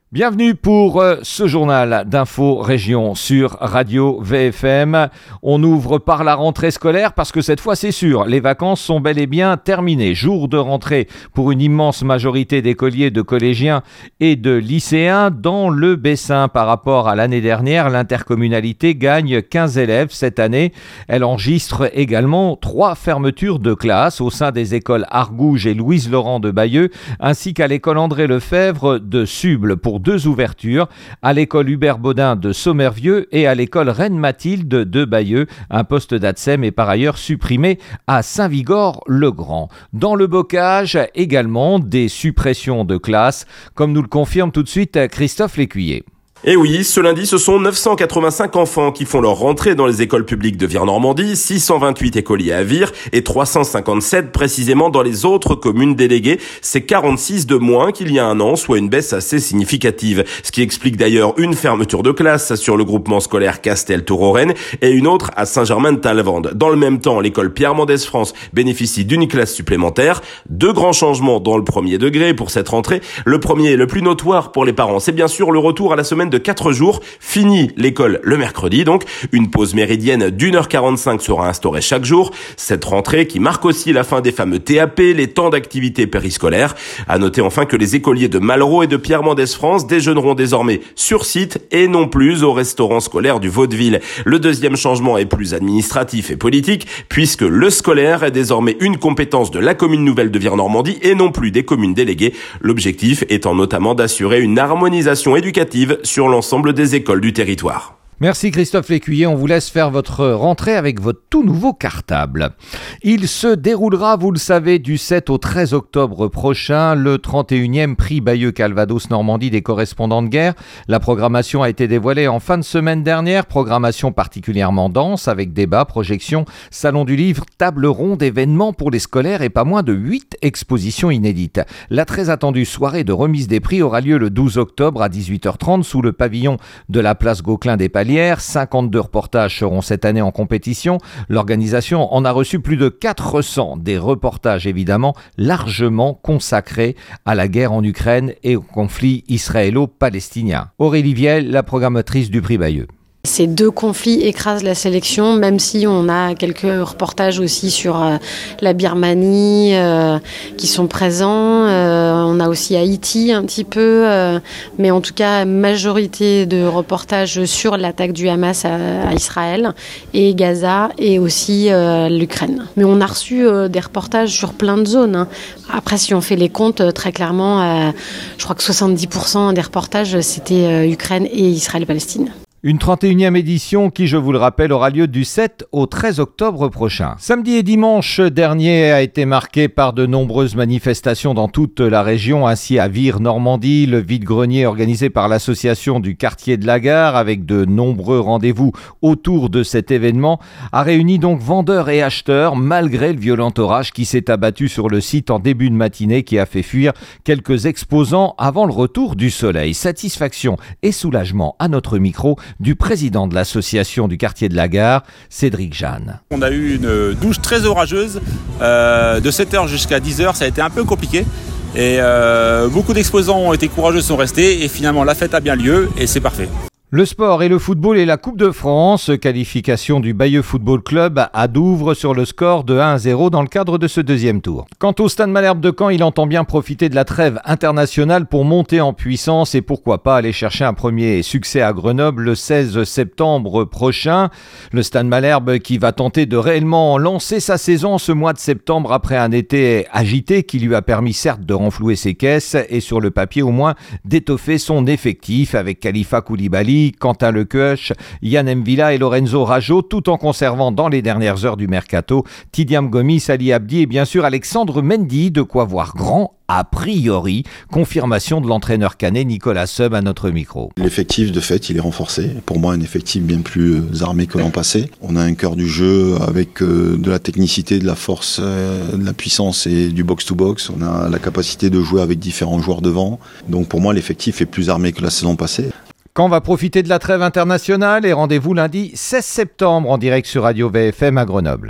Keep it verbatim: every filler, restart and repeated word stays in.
Bienvenue pour euh, ce journal d'info région sur Radio V F M. On ouvre par la rentrée scolaire parce que cette fois c'est sûr, les vacances sont bel et bien terminées. Jour de rentrée pour une immense majorité d'écoliers, de collégiens et de lycéens. Dans le Bessin, par rapport à l'année dernière, l'intercommunalité gagne quinze élèves cette année. Elle enregistre également trois fermetures de classes au sein des écoles Argouges et Louise-Laurent de Bayeux, ainsi qu'à l'école André Lefebvre de Suble pour deux ouvertures, à l'école Hubert Baudin de Sommervieux et à l'école Reine-Mathilde de Bayeux. Un poste d'A T S E M est par ailleurs supprimé à Saint-Vigor-le-Grand. Dans le bocage, également des suppressions de classes, comme nous le confirme tout de suite Christophe Lécuyer. Et oui, ce lundi, ce sont neuf cent quatre-vingt-cinq enfants qui font leur rentrée dans les écoles publiques de Vire-Normandie, six cent vingt-huit écoliers à Vire et trois cent cinquante-sept précisément dans les autres communes déléguées. C'est quarante-six de moins qu'il y a un an, soit une baisse assez significative. Ce qui explique d'ailleurs une fermeture de classe sur le groupement scolaire Castel-Tour-Oren et une autre à Saint-Germain-de-Talvende. Dans le même temps, l'école Pierre Mendès France bénéficie d'une classe supplémentaire. Deux grands changements dans le premier degré pour cette rentrée. Le premier, le plus notoire pour les parents, c'est bien sûr le retour à la semaine de quatre jours. Fini l'école le mercredi, donc une pause méridienne d'une heure quarante-cinq sera instaurée chaque jour. Cette rentrée qui marque aussi la fin des fameux T A P, les temps d'activité périscolaire. À noter enfin que les écoliers de Malraux et de Pierre Mendès France déjeuneront désormais sur site et non plus au restaurant scolaire du Vaudeville. Le deuxième changement est plus administratif et politique puisque le scolaire est désormais une compétence de la commune nouvelle de Vire-Normandie et non plus des communes déléguées. L'objectif étant notamment d'assurer une harmonisation éducative sur l'ensemble des écoles du territoire. Merci Christophe Lécuyer, on vous laisse faire votre rentrée avec votre tout nouveau cartable. Il se déroulera, vous le savez, du sept au treize octobre prochain, le trente et unième prix Bayeux Calvados Normandie des correspondants de guerre. La programmation a été dévoilée en fin de semaine dernière, programmation particulièrement dense avec débats, projections, salon du livre, table ronde, événements pour les scolaires et pas moins de huit expositions inédites. La très attendue soirée de remise des prix aura lieu le douze octobre à dix-huit heures trente sous le pavillon de la place Gauquelin des Paliers. cinquante-deux reportages seront cette année en compétition. L'organisation en a reçu plus de quatre cents, des reportages évidemment largement consacrés à la guerre en Ukraine et au conflit israélo-palestinien. Aurélie Viel, la programmatrice du prix Bayeux. Ces deux conflits écrasent la sélection, même si on a quelques reportages aussi sur euh, la Birmanie euh, qui sont présents. Euh, on a aussi Haïti un petit peu, euh, mais en tout cas, majorité de reportages sur l'attaque du Hamas à, à Israël et Gaza et aussi euh, l'Ukraine. Mais on a reçu euh, des reportages sur plein de zones. Hein. Après, si on fait les comptes, euh, très clairement, euh, je crois que soixante-dix pour cent des reportages, c'était euh, Ukraine et Israël-Palestine. Une trente et unième édition qui, je vous le rappelle, aura lieu du sept au treize octobre prochain. Samedi et dimanche dernier a été marqué par de nombreuses manifestations dans toute la région. Ainsi à Vire-Normandie, le vide-grenier organisé par l'association du quartier de la gare avec de nombreux rendez-vous autour de cet événement a réuni donc vendeurs et acheteurs malgré le violent orage qui s'est abattu sur le site en début de matinée qui a fait fuir quelques exposants avant le retour du soleil. Satisfaction et soulagement à notre micro du président de l'association du quartier de la gare, Cédric Jeanne. On a eu une douche très orageuse, euh, de sept heures jusqu'à dix heures, ça a été un peu compliqué. Et euh, beaucoup d'exposants ont été courageux, sont restés et finalement la fête a bien lieu et c'est parfait. Le sport et le football et la Coupe de France, qualification du Bayeux Football Club à Douvres sur le score de un à zéro dans le cadre de ce deuxième tour. Quant au Stade Malherbe de Caen, il entend bien profiter de la trêve internationale pour monter en puissance et pourquoi pas aller chercher un premier succès à Grenoble le seize septembre prochain. Le Stade Malherbe qui va tenter de réellement lancer sa saison ce mois de septembre après un été agité qui lui a permis certes de renflouer ses caisses et sur le papier au moins d'étoffer son effectif avec Khalifa Koulibaly, Quentin Lequeuch, Yann Mvila et Lorenzo Rajo, tout en conservant dans les dernières heures du mercato Tidiam Gomis, Ali Abdi et bien sûr Alexandre Mendy, de quoi voir grand a priori. Confirmation de l'entraîneur canet Nicolas Seub à notre micro. L'effectif de fait il est renforcé, pour moi un effectif bien plus armé que l'an passé. On a un cœur du jeu avec euh, de la technicité, de la force, euh, de la puissance et du box-to-box. On a la capacité de jouer avec différents joueurs devant, donc pour moi l'effectif est plus armé que la saison passée. Caen va profiter de la trêve internationale et rendez-vous lundi seize septembre en direct sur Radio V F M à Grenoble.